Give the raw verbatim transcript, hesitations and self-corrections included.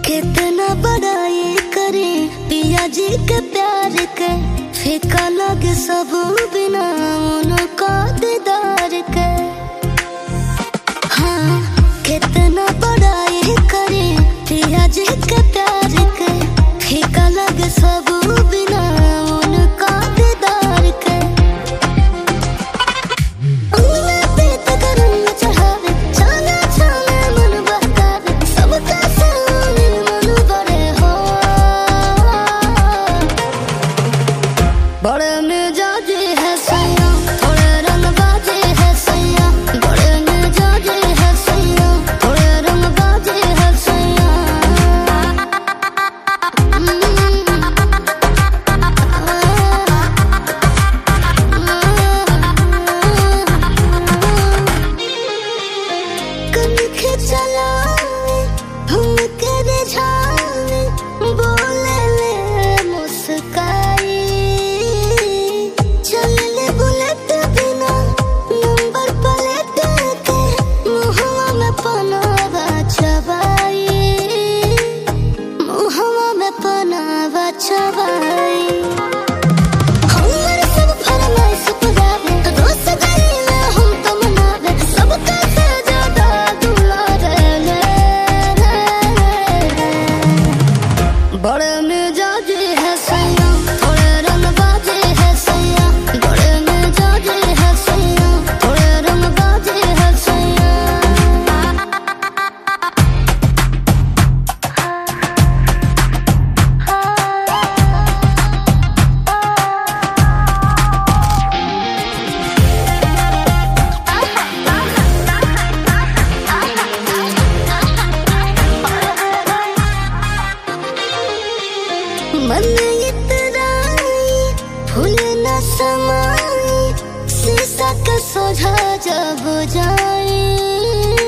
कितना बड़ाई करे पिया जी के प्यार के, फीका लगे सब बिना उनका दीदार के। हाँ कितना बड़ाई करे पिया जी के प्यार के, फीका लगे सब बिना उनका दीदार के। उंगली पे तक रंग चढ़ावे, छाना छाना मन बहकावे, सबका सामने मन बड़े हो। बड़े मिजाजी है सैया, थोड़े रंगबाजी है सैया, बड़े मिजाजी है सैया, थोड़े रंगबाजी है सैया। कनखे चलावे हमके रिझावे, बोले ले मुस्काई, चले बुलेट बिना नंबर प्लेट के, मुहवा में पनावा चबाई, मुहवा में पनावा चबाई। हमर सब फरमाइश पुरावे, तो दोस्त जाइले हम तो मनावे, सबका से ज्यादा दुलारे ले। बड़े मिजाजी है सैया, थोड़े रंगबाजी है सैया, बड़े मिजाजी है सैया, थोड़े रंगबाजी है सैया। मन इतराई फूल न समाई, शीशा का सोझा जब जाई,